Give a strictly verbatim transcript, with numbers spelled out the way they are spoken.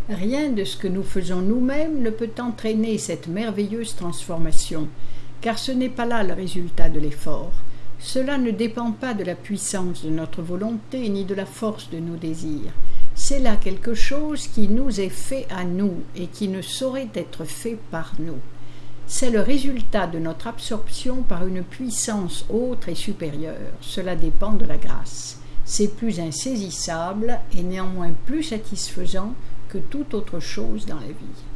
Rien de ce que nous faisons nous-mêmes ne peut entraîner cette merveilleuse transformation, car ce n'est pas là le résultat de l'effort. Cela ne dépend pas de la puissance de notre volonté ni de la force de nos désirs. C'est là quelque chose qui nous est fait à nous et qui ne saurait être fait par nous. C'est le résultat de notre absorption par une puissance autre et supérieure. Cela dépend de la grâce. C'est plus insaisissable et néanmoins plus satisfaisant que toute autre chose dans la vie.